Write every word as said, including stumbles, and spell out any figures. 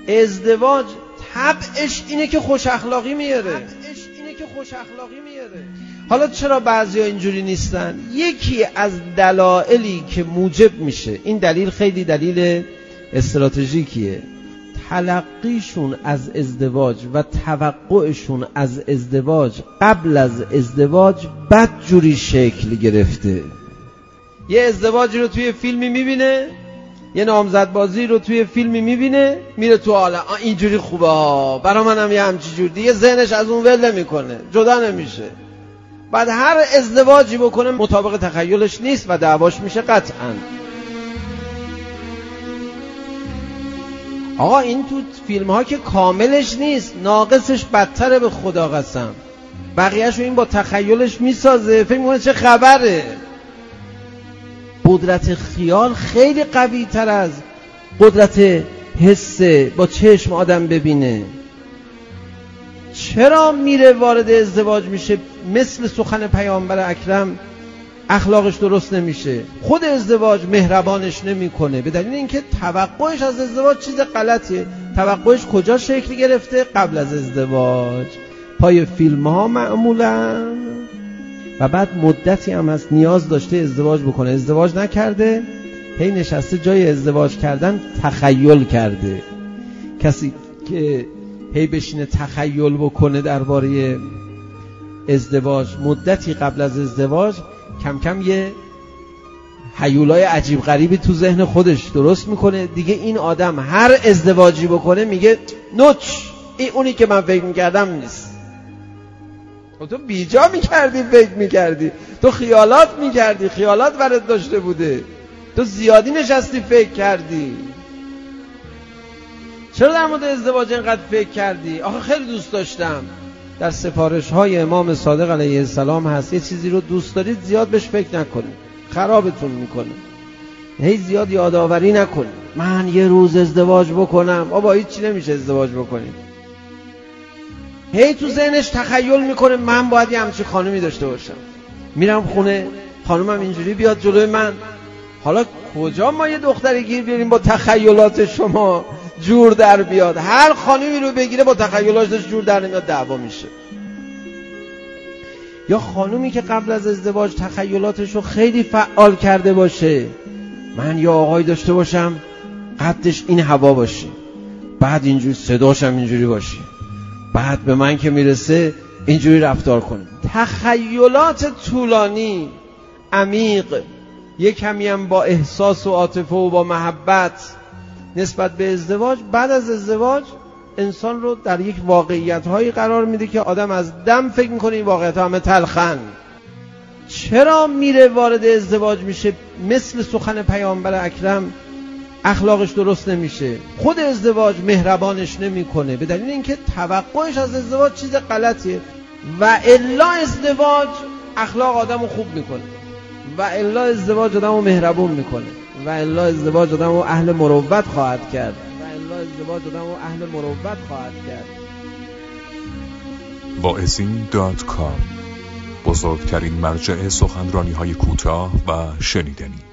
ازدواج طبعش اینه که خوش اخلاقی میاره، طبعش اینه که خوش اخلاقی میاره. حالا چرا بعضیا اینجوری نیستن؟ یکی از دلایلی که موجب میشه، این دلیل خیلی دلیل استراتژیکیه، تلقیشون از ازدواج و توقعشون از ازدواج قبل از ازدواج بدجوری شکل گرفته. یه ازدواجی رو توی فیلمی میبینه، یه نامزدبازی رو توی فیلمی میبینه، میره تو حالا اینجوری خوبه برا منم یه همچی جور، دیگه ذهنش از اون ول نمیکنه، جدا نمیشه. بعد هر ازدواجی بکنه مطابق تخیلش نیست و دعواش میشه قطعاً. آقا این تو فیلم ها که کاملش نیست، ناقصش بدتره به خدا قسم. بقیه‌شو این با تخیلش میسازه، فکر میکنه چه خبره. قدرت خیال خیلی قوی تر از قدرت حس با چشم آدم ببینه. چرا میره وارد ازدواج میشه مثل سخن پیامبر اکرم اخلاقش درست نمیشه؟ خود ازدواج مهربانش نمیکنه، به دلیل اینکه توقعش از ازدواج چیز غلطیه. توقعش کجا شکل گرفته؟ قبل از ازدواج، پای فیلم ها معمولا. و بعد مدتی هم از نیاز داشته ازدواج بکنه، ازدواج نکرده، هی نشسته جای ازدواج کردن تخیل کرده. کسی که هی بشینه تخیل بکنه درباره ازدواج مدتی قبل از ازدواج، کم کم یه هیولای عجیب غریبی تو ذهن خودش درست میکنه. دیگه این آدم هر ازدواجی بکنه میگه نوچ، این اونی که من فکر میکردم نیست. تو بیجا میکردی، فکر میکردی، تو خیالات میکردی، خیالات برات داشته بوده، تو زیادی نشستی فکر کردی. چرا در مورد ازدواج اینقدر فکر کردی؟ آخه خیلی دوست داشتم. در سفارش های امام صادق علیه السلام هست، یه چیزی رو دوست دارید زیاد بهش فکر نکنید، خرابتون میکنه. هی زیاد یادآوری نکنید من یه روز ازدواج بکنم. آبا هیچ چی نمیشه ازدواج بکنید. هی تو ذهنش تخیل میکنه من باید یه همچین خانومی داشته باشم، میرم خونه خانومم اینجوری بیاد جلوی من. حالا کجا ما یه دختری گیر بیاریم با تخیلات شما جور در بیاد؟ هر خانومی رو بگیره با تخیلاتش جور در نمیاد، دعوا میشه. یا خانومی که قبل از ازدواج تخیلاتش رو خیلی فعال کرده باشه، من یا آقای داشته باشم قدش این هوا باشه، بعد اینجوری صداشم اینجوری باشه، بعد به من که میرسه اینجوری رفتار کنه. تخیلات طولانی عمیق، یک کمی هم با احساس و عاطفه و با محبت نسبت به ازدواج. بعد از ازدواج انسان رو در یک واقعیت هایی قرار میده که آدم از دم فکر میکنه این واقعیت ها همه تلخن. چرا میره وارد ازدواج میشه مثل سخن پیامبر اکرم اخلاقش درست نمیشه؟ خود ازدواج مهربانش نمیکنه، به دلیل اینکه توقعش از ازدواج چیز غلطیه. و الا ازدواج اخلاق آدمو خوب میکنه، و الا ازدواج آدمو مهربون میکنه، و الا ازدواج آدمو اهل مروت خواهد کرد، و الا ازدواج آدمو اهل مروت خواهد کرد. واعظین دات کام، بزرگترین مرجع سخنرانی های کوتاه و شنیدنی.